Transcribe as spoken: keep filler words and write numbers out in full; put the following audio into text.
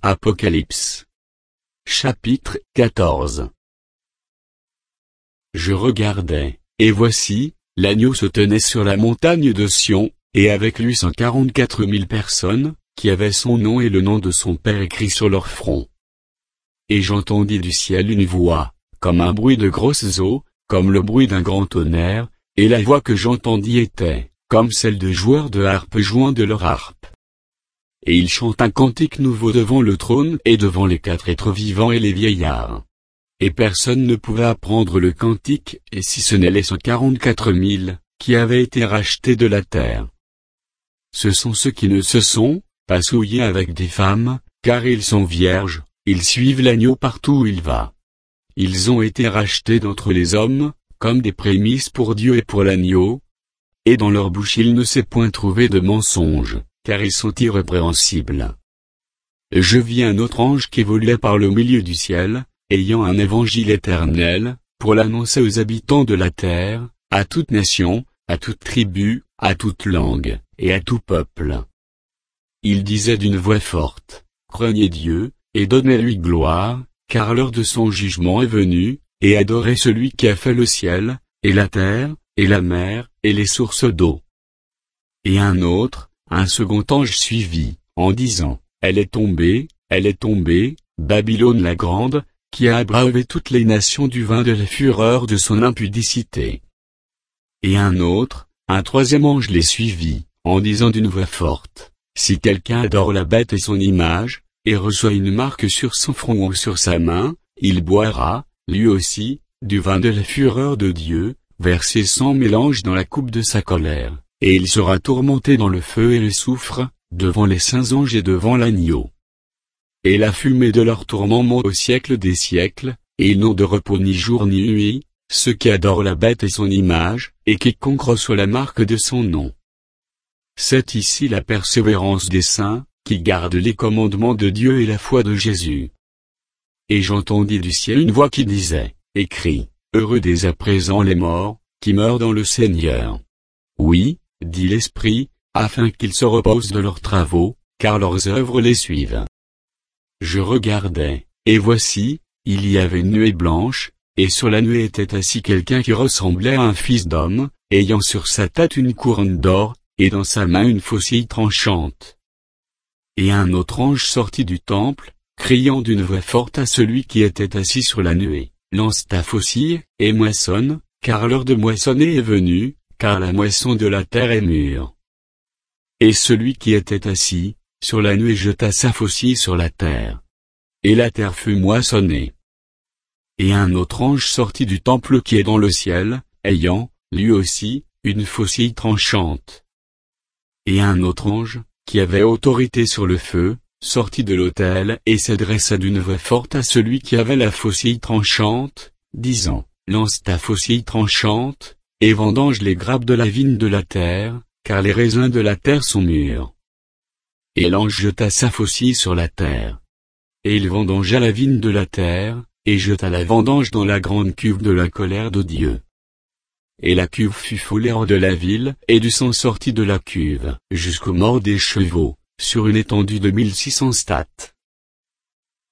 Apocalypse. Chapitre quatorze. Je regardais, et voici, l'agneau se tenait sur la montagne de Sion, et avec lui cent quarante-quatre mille personnes, qui avaient son nom et le nom de son Père écrit sur leur front. Et j'entendis du ciel une voix, comme un bruit de grosses eaux, comme le bruit d'un grand tonnerre, et la voix que j'entendis était, comme celle de joueurs de harpe jouant de leur harpe. Et ils chantent un cantique nouveau devant le trône et devant les quatre êtres vivants et les vieillards. Et personne ne pouvait apprendre le cantique, et si ce n'est les cent quarante-quatre mille, qui avaient été rachetés de la terre. Ce sont ceux qui ne se sont pas souillés avec des femmes, car ils sont vierges, ils suivent l'agneau partout où il va. Ils ont été rachetés d'entre les hommes, comme des prémices pour Dieu et pour l'agneau. Et dans leur bouche il ne s'est point trouvé de mensonge, car ils sont irrépréhensibles. Je vis un autre ange qui volait par le milieu du ciel, ayant un évangile éternel, pour l'annoncer aux habitants de la terre, à toute nation, à toute tribu, à toute langue, et à tout peuple. Il disait d'une voix forte, « Craignez Dieu, et donnez-lui gloire, car l'heure de son jugement est venue, et adorez celui qui a fait le ciel, et la terre, et la mer, et les sources d'eau. » Et un autre, un second ange suivit, en disant, « Elle est tombée, elle est tombée, Babylone la grande, qui a abreuvé toutes les nations du vin de la fureur de son impudicité. » Et un autre, un troisième ange les suivit, en disant d'une voix forte, « Si quelqu'un adore la bête et son image, et reçoit une marque sur son front ou sur sa main, il boira, lui aussi, du vin de la fureur de Dieu, versé sans mélange dans la coupe de sa colère, et il sera tourmenté dans le feu et le soufre, devant les saints anges et devant l'agneau. Et la fumée de leur tourment monte au siècle des siècles, et ils n'ont de repos ni jour ni nuit, ceux qui adorent la bête et son image, et quiconque reçoit la marque de son nom. C'est ici la persévérance des saints, qui gardent les commandements de Dieu et la foi de Jésus. Et j'entendis du ciel une voix qui disait, « Écris, heureux dès à présent les morts, qui meurent dans le Seigneur. » Oui, dit l'Esprit, afin qu'ils se reposent de leurs travaux, car leurs œuvres les suivent. Je regardais, et voici, il y avait une nuée blanche, et sur la nuée était assis quelqu'un qui ressemblait à un fils d'homme, ayant sur sa tête une couronne d'or, et dans sa main une faucille tranchante. Et un autre ange sortit du temple, criant d'une voix forte à celui qui était assis sur la nuée, « Lance ta faucille, et moissonne, car l'heure de moissonner est venue, car la moisson de la terre est mûre. » Et celui qui était assis sur la nuée jeta sa faucille sur la terre. Et la terre fut moissonnée. Et un autre ange sortit du temple qui est dans le ciel, ayant, lui aussi, une faucille tranchante. Et un autre ange, qui avait autorité sur le feu, sortit de l'autel et s'adressa d'une voix forte à celui qui avait la faucille tranchante, disant, « Lance ta faucille tranchante, et vendange les grappes de la vigne de la terre, car les raisins de la terre sont mûrs. » Et l'ange jeta sa faucille sur la terre. Et il vendangea la vigne de la terre, et jeta la vendange dans la grande cuve de la colère de Dieu. Et la cuve fut foulée hors de la ville, et du sang sortit de la cuve, jusqu'aux morts des chevaux, sur une étendue de mille six cents stades.